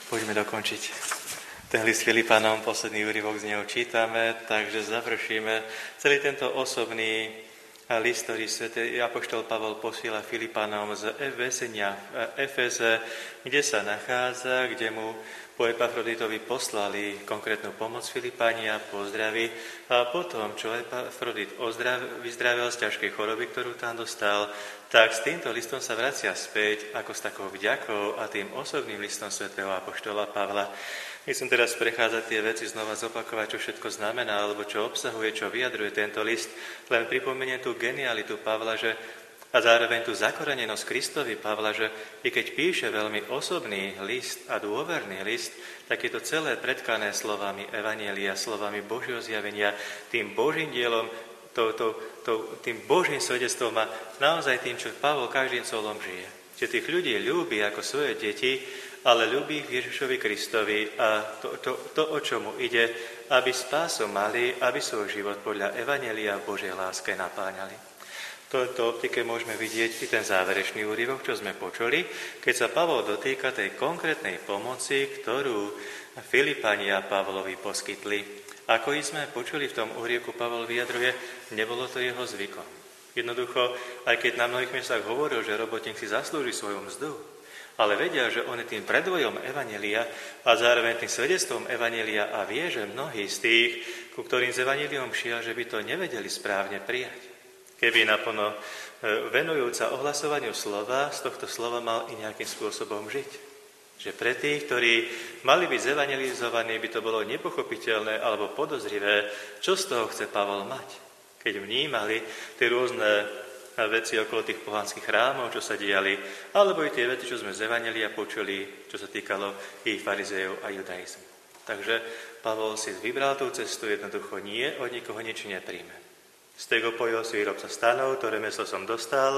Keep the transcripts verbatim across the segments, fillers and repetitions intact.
Poďme dokončiť ten list Filipanom, posledný úryvok z neho čítame, takže završíme celý tento osobný list, ktorý svätý apoštol Pavol posiela Filipanom z väzenia v Efeze, kde sa nachádza, kde mu po Epafroditovi poslali konkrétnu pomoc Filipania, pozdraví a potom, čo Epafrodit vyzdravil z ťažkej choroby, ktorú tam dostal, tak s týmto listom sa vracia späť ako s takou vďakou a tým osobným listom svätého apoštola Pavla. Nechcem teraz prechádzať tie veci, znova zopakovať, čo všetko znamená, alebo čo obsahuje, čo vyjadruje tento list, len pripomeniem tú genialitu Pavla, že a zároveň tú zakorenenosť Kristovi Pavla, že i keď píše veľmi osobný list a dôverný list, tak je to celé predkané slovami Evanjelia, slovami Božieho zjavenia, tým Božím dielom, to, to, to, tým Božím svedectvom a naozaj tým, čo Pavol každým slovom žije. Že tých ľudí ľúbi ako svoje deti, ale ľúbi ich Ježišovi Kristovi a to, to, to, o čomu ide, aby spásu mali, aby svoj život podľa Evanjelia v Božej láske napáňali. V tejto optike môžeme vidieť i ten záverečný úryvok, čo sme počuli, keď sa Pavol dotýka tej konkrétnej pomoci, ktorú Filipania Pavlovi poskytli. Ako sme počuli v tom úryvku, Pavol vyjadruje, nebolo to jeho zvykom. Jednoducho, aj keď na mnohých miestach hovoril, že robotník si zaslúži svoju mzdu, ale vedia, že on je tým predvojom Evanjelia a zároveň tým svedectvom Evanjelia a vie, že mnohí z tých, ku ktorým s Evanjeliom šia, že by to nevedeli správne prijať. Keby naplno venujúca ohlasovaniu slova, z tohto slova mal i nejakým spôsobom žiť. Že pre tých, ktorí mali byť zevangelizovaní, by to bolo nepochopiteľné alebo podozrivé, čo z toho chce Pavol mať. Keď vnímali tie rôzne veci okolo tých pohanských chrámov, čo sa diali, alebo i tie veci, čo sme z Evanjelia počuli, čo sa týkalo i farizejov a judaizmu. Takže Pavol si vybral tú cestu, jednoducho nie, od nikoho nič nepríjme. Stego pojil si výrob sa stanov, to remeslo som dostal,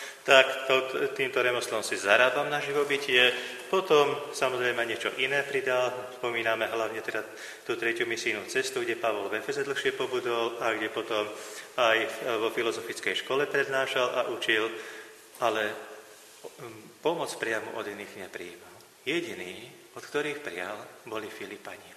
tak to, týmto remeslom si zarábam na živobytie, potom samozrejme niečo iné pridal, spomíname hlavne teda tú tretiu misijnú cestu, kde Pavol v Efeze dlhšie pobudol a kde potom aj vo filozofickej škole prednášal a učil, ale pomoc priamo od iných neprijímal. Jediní, od ktorých prijal, boli Filipania.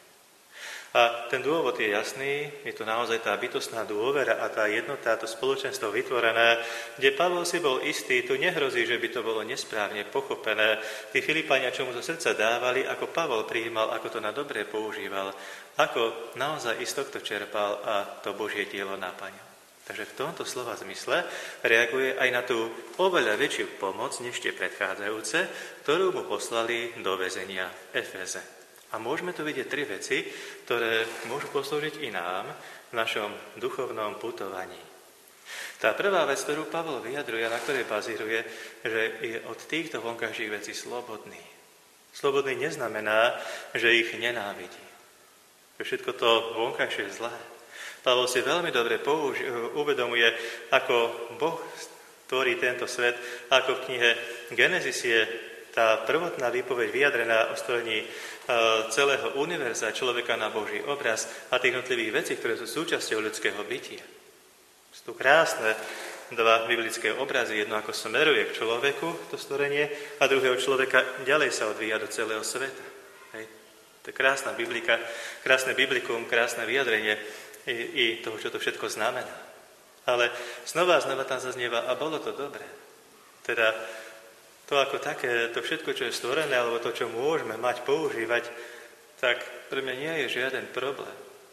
A ten dôvod je jasný, je to naozaj tá bytostná dôvera a tá jednota, to spoločenstvo vytvorené, kde Pavol si bol istý, tu nehrozí, že by to bolo nesprávne pochopené. Tí Filipania, čo mu zo srdca dávali, ako Pavol prijímal, ako to na dobré používal, ako naozaj i z tohto čerpal a to Božie dielo naplňal. Takže v tomto slova zmysle reaguje aj na tú oveľa väčšiu pomoc, než tie predchádzajúce, ktorú mu poslali do väzenia v Efeze. A môžeme tu vidieť tri veci, ktoré môžu poslúžiť i nám v našom duchovnom putovaní. Tá prvá vec, ktorú Pavol vyjadruje, na ktorej bazíruje, že je od týchto vonkajších vecí slobodný. Slobodný neznamená, že ich nenávidí. Všetko to vonkajšie je zlé. Pavol si veľmi dobre použi- uvedomuje, ako Boh tvorí tento svet, ako v knihe Genesis je tá prvotná výpoveď vyjadrená o stvorení celého univerza, človeka na Boží obraz a tých jednotlivých vecí, ktoré sú súčasťou ľudského bytia. Sú tu krásne dva biblické obrazy, jedno ako smeruje k človeku, to stvorenie, a druhého človeka ďalej sa odvíja do celého sveta. Hej. To je krásna biblika, krásne biblikum, krásne vyjadrenie i, i toho, čo to všetko znamená. Ale znova a znova tam zaznieva, a bolo to dobré. Teda to ako také, to všetko, čo je stvorené, alebo to, čo môžeme mať, používať, tak pre mňa nie je žiaden problém.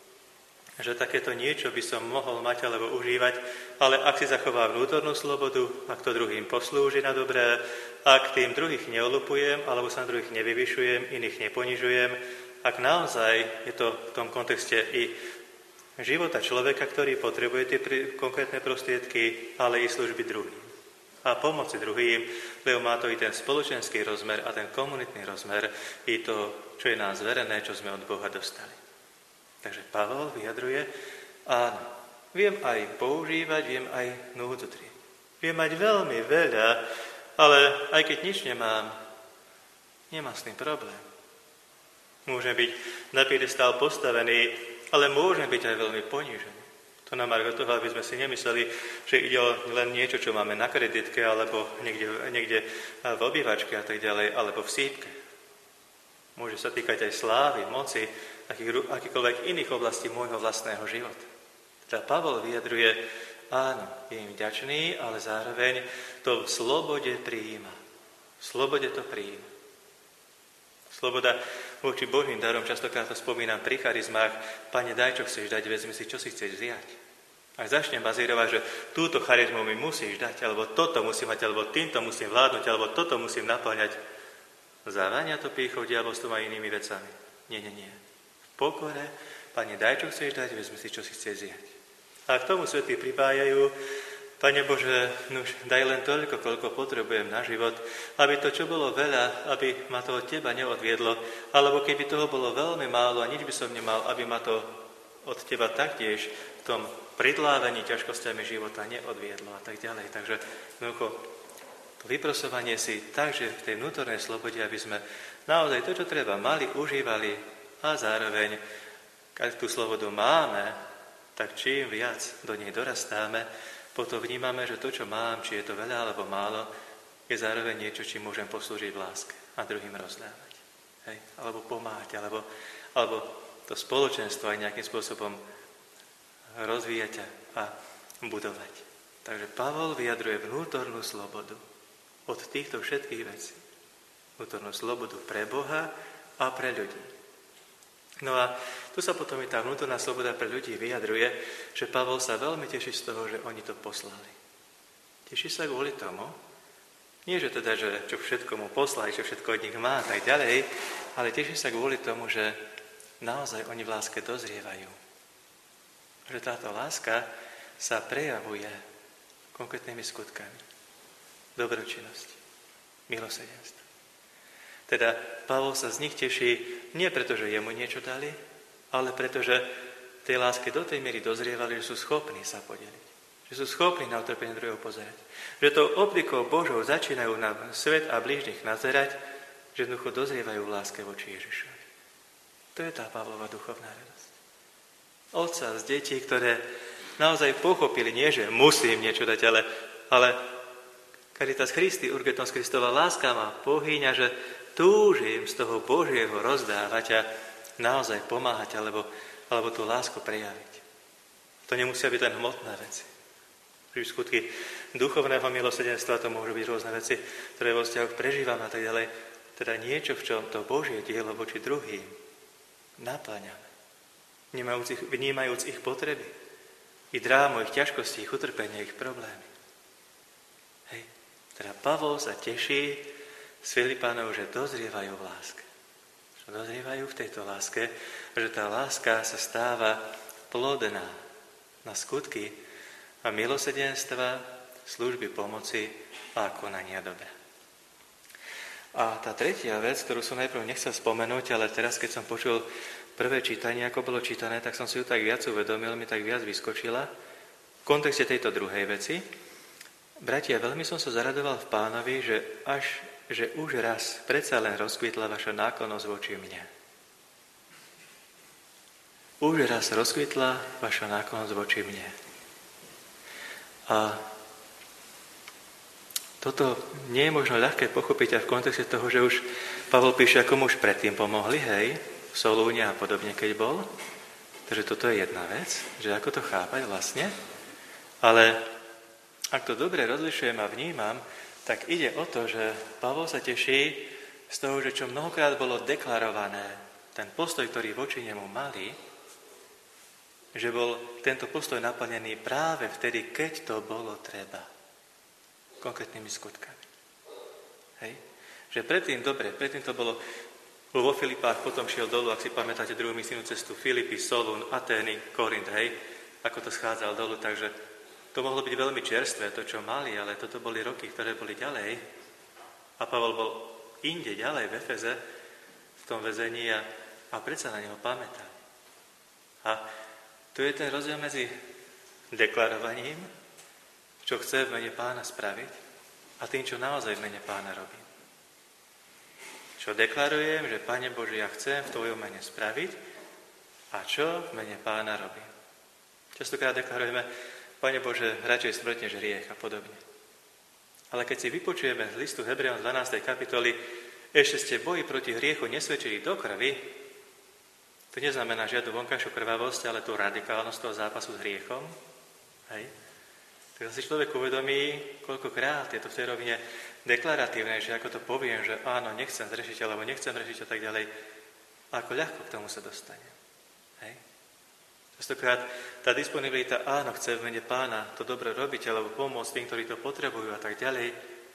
Že takéto niečo by som mohol mať alebo užívať, ale ak si zachová vnútornú slobodu, ak to druhým poslúži na dobré, ak tým druhých neolupujem, alebo sa na druhých nevyvyšujem, iných neponižujem, ak naozaj je to v tom kontexte i života človeka, ktorý potrebuje tie konkrétne prostriedky, ale i služby druhým. A pomoci druhým, lebo má to i ten spoločenský rozmer a ten komunitný rozmer, i to, čo je nám zverené, čo sme od Boha dostali. Takže Pavol vyjadruje, áno, viem aj používať, viem aj núdzu trieť. Viem mať veľmi veľa, ale aj keď nič nemám, nemám s tým problém. Môžem byť na piedestál postavený, ale môžem byť aj veľmi ponížený. To na margo toho, aby sme si nemysleli, že ide o len niečo, čo máme na kreditke, alebo niekde, niekde v obývačke a tak ďalej, alebo v sípke. Môže sa týkať aj slávy, moci, akých, akýkoľvek iných oblastí môjho vlastného života. Teda Pavol vyjadruje, áno, je im vďačný, ale zároveň to v slobode prijíma. V slobode to prijíma. Sloboda voči Božím darom, častokrát to spomínam pri charizmách, Pane, daj, čo chceš dať, vezmi si, čo si chceš vziať. Ak začnem bazírovať, že túto charizmu mi musíš dať, alebo toto musím mať, alebo týmto musím vládnuť, alebo toto musím naplňať, zaváňa to pýchou, diabolstvom a inými vecami. Nie, nie, nie. V pokore, Pane, daj, čo chceš dať, vezmi si, čo si chceš vziať. A k tomu svätí pripájajú, Pane Bože, nuž, daj len toľko, koľko potrebujem na život, aby to, čo bolo veľa, aby ma to od Teba neodviedlo, alebo keby toho bolo veľmi málo a nič by som nemal, aby ma to od Teba taktiež v tom pridlávení ťažkosťami života neodviedlo a tak ďalej. Takže jednoducho, to vyprosovanie si tak, že v tej vnútornej slobode, aby sme naozaj to, čo treba, mali, užívali a zároveň, keď tú slobodu máme, tak čím viac do nej dorastáme, potom vnímame, že to, čo mám, či je to veľa alebo málo, je zároveň niečo, čím môžem poslúžiť v láske a druhým rozdávať. Hej? Alebo pomáhať, alebo, alebo to spoločenstvo aj nejakým spôsobom rozvíjať a budovať. Takže Pavol vyjadruje vnútornú slobodu od týchto všetkých vecí. Vnútornú slobodu pre Boha a pre ľudí. No a tu sa potom i tá vnútorná sloboda pre ľudí vyjadruje, že Pavol sa veľmi teší z toho, že oni to poslali. Teší sa kvôli tomu, nie že teda, že čo všetko mu poslali, čo všetko od nich má a tak ďalej, ale teší sa kvôli tomu, že naozaj oni v láske dozrievajú. Že táto láska sa prejavuje konkrétnymi skutkami. Dobročinnosti, milosrdenstva. Teda Pavol sa z nich teší nie preto, že jemu niečo dali, ale preto, že tej láske do tej miery dozrievali, že sú schopní sa podeliť. Že sú schopní na utrpenie druhého pozerať. Že to optikou Božou začínajú na svet a blížnych nazerať, že jednoducho dozrievajú v láske voči Ježišovi. To je tá Pavlova duchovná radosť. Otca z detí, ktoré naozaj pochopili, nie že musím niečo dať, ale, ale Caritas Christi, Urgetos Christova láska ma pohýňa, že túžim z toho Božieho rozdávať a naozaj pomáhať, alebo, alebo tú lásku prejaviť. To nemusia byť len hmotné veci. Pri skutky duchovného milosrdenstva to môžu byť rôzne veci, ktoré vo vzťahoch prežívame a tak ďalej. Teda niečo, v čom to Božie dielo voči druhým napĺňame. Vnímajúc ich, vnímajúc ich potreby, ich drámu, ich ťažkosti, ich utrpenie, ich problémy. Hej. Teda Pavol sa teší z Filipánov, že dozrievajú v láske. Že dozrievajú v tejto láske, že tá láska sa stáva plodná na skutky a milosrdenstva, služby pomoci a konania dobra. A tá tretia vec, ktorú som najprv nechcel spomenúť, ale teraz, keď som počul prvé čítanie, ako bolo čítané, tak som si ju tak viac uvedomil, mi tak viac vyskočila v kontexte tejto druhej veci. Bratia, veľmi som sa zaradoval v Pánovi, že až že už raz predsa len rozkvitla vaša náklonnosť voči mne. Už raz rozkvitla vaša náklonnosť voči mne. A toto nie je možno ľahké pochopiť a v kontexte toho, že už Pavol píše, ako mu už predtým pomohli, hej, v Solúne a podobne, keď bol. Takže toto je jedna vec, že ako to chápať vlastne. Ale ak to dobre rozlišujem a vnímam, tak ide o to, že Pavol sa teší z toho, že čo mnohokrát bolo deklarované, ten postoj, ktorý voči nemu mali, že bol tento postoj naplnený práve vtedy, keď to bolo treba. Konkrétnymi skutkami. Hej? Že predtým, dobre, predtým to bolo vo Filipách, potom šiel dolu, ak si pamätáte druhú misijnú cestu, Filipy, Solún, Atény, Korint, hej, ako to schádzal dolu, takže to mohlo byť veľmi čerstvé, to, čo mali, ale toto boli roky, ktoré boli ďalej. A Pavol bol inde, ďalej v Efeze, v tom väzení a, a predsa na neho pamätal. A tu je ten rozdiel medzi deklarovaním, čo chce v mene Pána spraviť, a tým, čo naozaj v mene Pána robím. Čo deklarujem, že Pane Bože, ja chcem v Tvojom mene spraviť, a čo v mene Pána robím. Častokrát deklarujeme, Pane Bože, radšej smrť než hriech a podobne. Ale keď si vypočujeme z listu Hebrejom z dvanástej kapitoly, ešte ste boji proti hriechu nesvedčili do krvi, to neznamená žiadnu vonkajšiu krvavosť, ale tú radikálnosť toho zápasu s hriechom. Hej. Tak si človek uvedomí, koľkokrát je to v tej rovine deklaratívne, že ako to poviem, že áno, nechcem zrešiť, alebo nechcem zrešiť a tak ďalej, ako ľahko k tomu sa dostane. Hej. Častokrát tá disponibilita, áno, chce v mene Pána to dobre robiť, alebo pomôcť tým, ktorí to potrebujú a tak ďalej,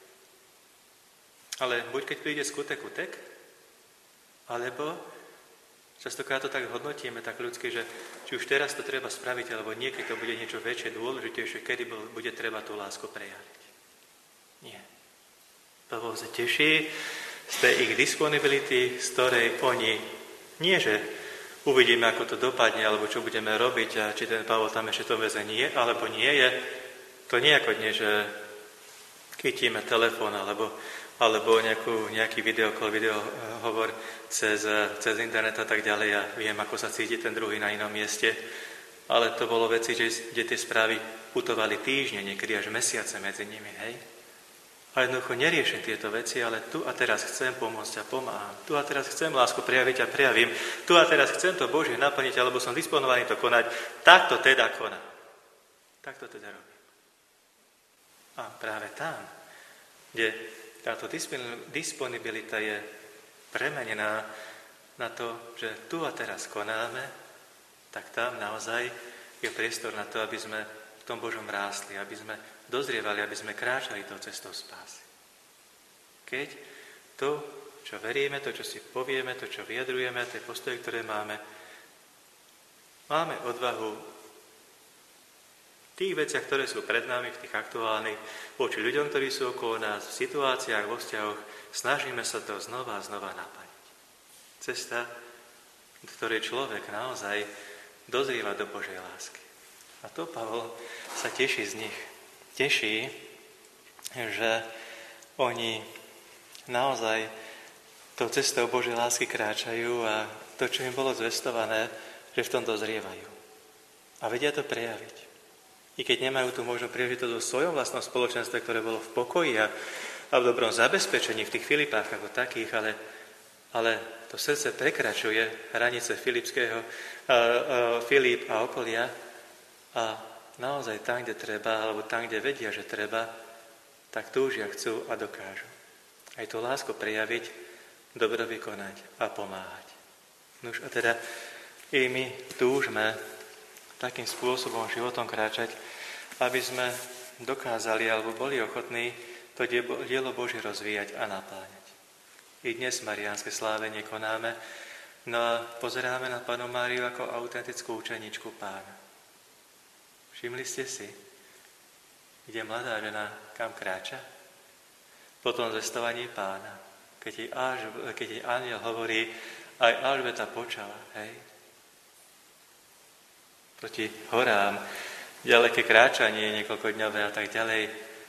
ale buď keď príde skutek utek, alebo častokrát to tak hodnotíme, tak ľudsky, že či už teraz to treba spraviť, alebo niekedy to bude niečo väčšie, dôležitejšie, kedy bude treba tú lásku prejaviť. Nie. Pavol sa teší z tej ich disponibility, z ktorej oni nie, že uvidíme, ako to dopadne, alebo čo budeme robiť a či ten Pavol tam ešte to väzení je, alebo nie je. To nie ako dnes, že chytíme telefón, alebo alebo nejakú, nejaký videokol, videohovor cez, cez internet a tak ďalej a viem, ako sa cíti ten druhý na inom mieste. Ale to bolo veci, že, kde tie správy putovali týždne, niekedy až mesiace medzi nimi, hej? A jednoducho neriešim tieto veci, ale tu a teraz chcem pomôcť a pomáham. Tu a teraz chcem lásku prejaviť a prejavím. Tu a teraz chcem to Božie naplniť, alebo som disponovaný to konať. Tak to teda konám. Tak to teda robím. A práve tam, kde táto disponibilita je premenená na to, že tu a teraz konáme, tak tam naozaj je priestor na to, aby sme v tom Božom rástli, aby sme dozrievali, aby sme kráčali tou cestou spásy. Keď to, čo veríme, to, čo si povieme, to, čo vyjadrujeme, tie postoje, ktoré máme, máme odvahu v tých veciach, ktoré sú pred nami, v tých aktuálnych, voči ľuďom, ktorí sú okolo nás, v situáciách, vo vzťahoch, snažíme sa to znova a znova naplniť. Cesta, v ktorej človek naozaj dozrieva do Božej lásky. A to Pavol sa teší z nich. Teší, že oni naozaj tou cestou Božej lásky kráčajú a to, čo im bolo zvestované, že v tom dozrievajú. A vedia to prejaviť. I keď nemajú tu možno príležitosť vo svojom vlastnom spoločenstve, ktoré bolo v pokoji a, a v dobrom zabezpečení v tých Filipách ako takých, ale, ale to srdce prekračuje hranice Filipského, a, a, Filip a okolia a naozaj tam, kde treba, alebo tam, kde vedia, že treba, tak túžia, chcú a dokážu. Aj tú lásku prejaviť, dobro vykonať a pomáhať. Nuž a teda i my túžme takým spôsobom životom kráčať, aby sme dokázali alebo boli ochotní to dielo Božie rozvíjať a napláňať. I dnes mariánske slávenie konáme, no a pozeráme na Pannu Máriu ako autentickú učeničku Pána. Všimli ste si, kde mladá žena kam kráča? Po tom zvestovaní Pána, keď jej, až, keď jej anjel hovorí, aj Alžbeta počala, hej? Proti horám, ďaleké kráčanie, niekoľkodňové a tak ďalej.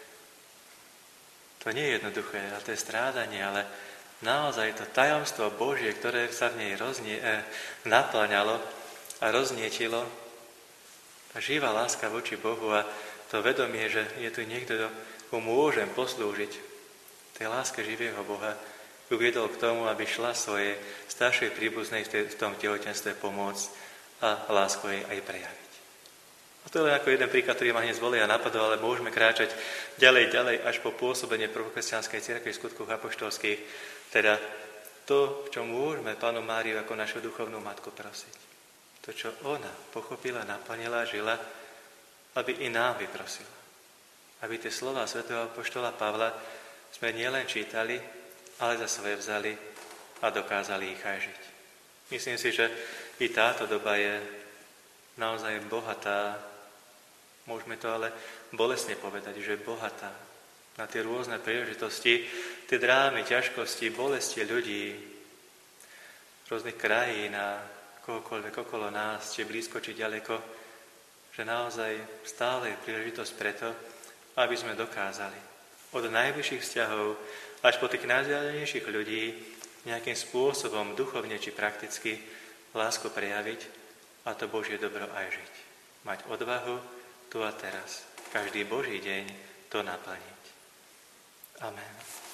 To nie je jednoduché, a to je strádanie, ale naozaj to tajomstvo Božie, ktoré sa v nej roznie, eh, naplňalo a roznietilo, tá živá láska voči Bohu a to vedomie, že je tu niekto, komu môžem poslúžiť, tej láske živého Boha, ju viedol k tomu, aby šla svojej staršej príbuznej v tom tehotenstve pomôcť a lásku jej aj prejaviť. A to je len ako jeden príklad, ktorý ma hneď zvolil a napadol, ale môžeme kráčať ďalej, ďalej až po pôsobenie prvokresťanskej cirkvi v skutkoch apoštolských. Teda to, čo môžeme Pannu Máriu ako našu duchovnú matku prosiť. To, čo ona pochopila, naplnila, žila, aby i nám vyprosila. Aby tie slová svätého apoštola Pavla sme nielen čítali, ale za svoje vzali a dokázali ich aj žiť. Myslím si, že i táto doba je naozaj bohatá, môžeme to ale bolestne povedať, že je bohatá na tie rôzne príležitosti, tie drámy, ťažkosti, bolesti ľudí, rôznych krajín a kohokoľvek okolo nás, či blízko, či ďaleko, že naozaj stále je príležitosť preto, aby sme dokázali od najbližších vzťahov až po tých najvzdialenejších ľudí nejakým spôsobom, duchovne či prakticky, lásku prejaviť a to Božie dobro aj žiť. Mať odvahu tu a teraz, každý Boží deň to naplniť. Amen.